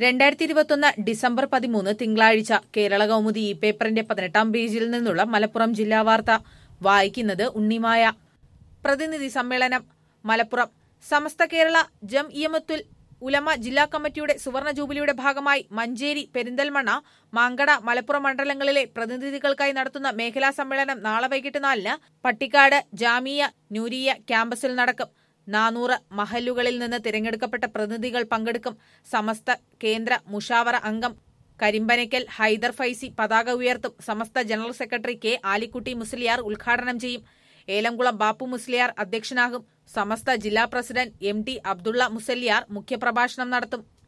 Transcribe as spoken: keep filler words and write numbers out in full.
രണ്ടായിരത്തി ഇരുപത്തൊന്ന് ഡിസംബർ പതിമൂന്ന് തിങ്കളാഴ്ച കേരള കൗമുദി ഈ പേപ്പറിന്റെ പതിനെട്ടാം പേജിൽ നിന്നുള്ള മലപ്പുറം ജില്ലാ വാർത്ത വായിക്കുന്നത് ഉണ്ണിമായ. പ്രതിനിധി സമ്മേളനം മലപ്പുറം. സമസ്ത കേരള ജംഇയ്യത്തുൽ ഉലമ ജില്ലാ കമ്മിറ്റിയുടെ സുവർണ ജൂബിലിയുടെ ഭാഗമായി മഞ്ചേരി, പെരിന്തൽമണ്ണ, മാങ്കട, മലപ്പുറം മണ്ഡലങ്ങളിലെ പ്രതിനിധികൾക്കായി നടത്തുന്ന മേഖലാ സമ്മേളനം നാളെ വൈകിട്ട് നാലിന് പട്ടിക്കാട് ജാമിയ നൂരിയ ക്യാമ്പസിൽ നടക്കും. നാനൂറ് മഹല്ലുകളിൽ നിന്ന് തിരഞ്ഞെടുക്കപ്പെട്ട പ്രതിനിധികൾ പങ്കെടുക്കും. സമസ്ത കേന്ദ്ര മുഷാവറ അംഗം കരിമ്പനയ്ക്കൽ ഹൈദർ ഫൈസി പതാക ഉയർത്തും. Samastha general secretary K Alikutty Musliyar ഉദ്ഘാടനം ചെയ്യും. ഏലംകുളം ബാപ്പു മുസ്ലിയാർ അധ്യക്ഷനാകും. സമസ്ത ജില്ലാ president M T Abdulla Musliyar മുഖ്യപ്രഭാഷണം നടത്തും.